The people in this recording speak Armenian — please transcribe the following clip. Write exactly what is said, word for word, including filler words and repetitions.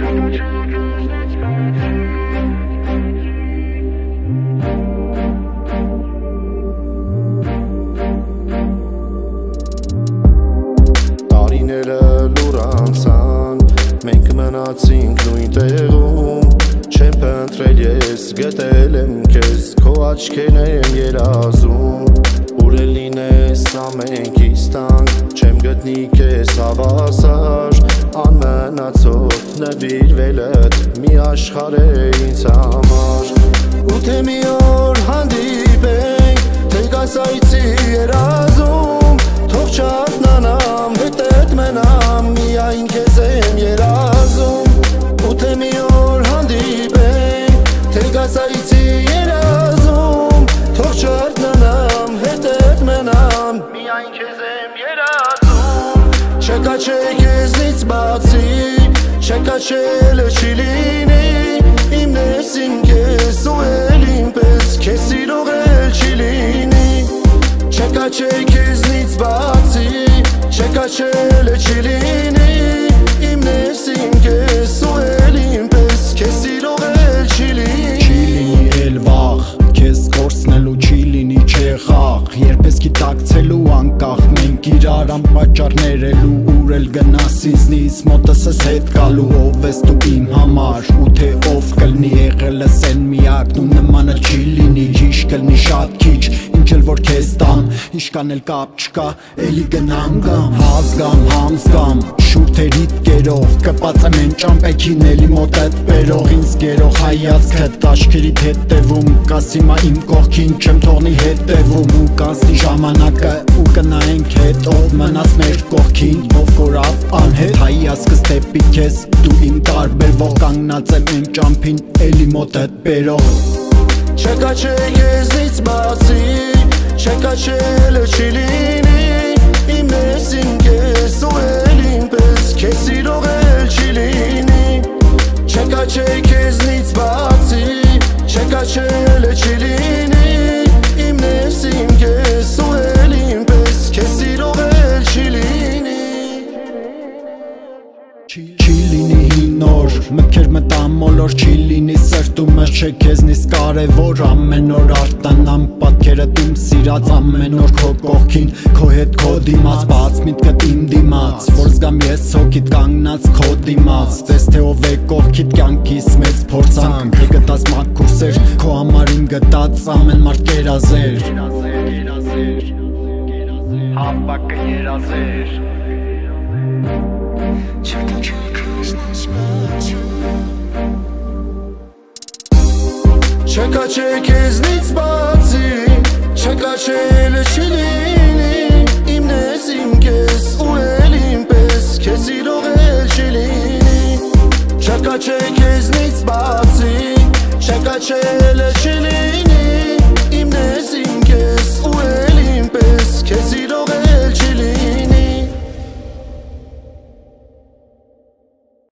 Տարիները լուր անցան, մենք մնացինք նույն տեղում, չեմ փնտրել ես, գտել եմ քեզ, քո աչքերն եմ երազում, ուր էլ լինես ամենքից տանք, չեմ գտնի քեզ հավասար, անմնացող նվիրվելդ մի աշխարհ է ինձ համար, ու թե մի օր հանդիպենք, թե գաս այցի երազում, թող չարթնանամ, հետդ մնամ, միայն քեզ եմ երազում, ու թե մի օր հանդիպենք, թե գաս այցի երազում, թող չարթնանամ, հետդ մնամ, միայն քեզ եմ երազում, չկա չէ քեզնից բացի, չկա չելը չի լինի, իմն ես իմ քեզ ու էլ ինպես, քեզ սիրող էլ չի լինի, չկա չէ քեզնից բացի, չկա չելը չի լինի, իմն ես իմ քեզ ու էլ ինպես, քեզ սիրող էլ չի լինի, չի լինի էլ վաղ, քեզ կորցնելու չի լինի չեղախ, երբես գիտակցելու անկախ, մենք իրար անպատճառ ելու, ուր էլ գնաս ինձնից, մոտս ես հետ գալու, ով ես դու իմ համար, ու թե ով կլնի, եղել ես են միակն ու նմանը չի լինի, հիշ կլնի շատ քիչ, ինչ էլ որ քեզ տամ, իշքան էլ կապ չկա, էլի գնամ գամ, հազգամ, համզգամ, շուրթերիդ կերող, կպած եմ են ճամպեքին էլի մոտդ բերող, ինձ գերող հայացքդ աշկերիդ հետևում, կաս հիմա իմ կողքին չեմ թողնի հետևում, ու կանցնի ժամանակը ու կնայենք հետ, ով մնաս մեր կողքին, ով կորավ անհետ, հայացքս դեպի քեզ, դու իմ տարբերվող, կանգնած եմ են ճամփին, էլի մոտդ բերող, չկա չէ քեզնից բացի, չկա չելը չի լինի, իմն ես իմ քեզ ու էլ ինպես, քեզ սիրող էլ չի լինի, չկա չէ քեզնից բացի, չկա չելը չի լինի, իմն ես իմ քեզ ու էլ ինպես, քեզ սիրող էլ չի լինի, չի լինի հին օր, մտքեր մտամոլոր չի լինի սրտումս չէ քեզնից կարևոր, ամեն օր արտանամ պատկերդ իմ սիրած, ամեն օր քո կողքին, քո հետ քո դիմաց, բաց միտքդ իմ դիմաց, որ զգամ ես հոգիդ կանգնած քո դիմաց, տես թե ով է կողքիդ կյանքիս մեծ փորձանք, թե գտած մաքուր սեր, քո համար իմ գտած ամեն մարդ կերազեր, հապակը երազեր, չկա չէ քեզնից բացի, չկա չէ քեզնից բացի, չկա չելը չի լինի, իմն ես իմ քեզ ու էլ ինպես, քեզ սիրող էլ չի լինի, չկա չէ քեզնից բացի, չկա չելը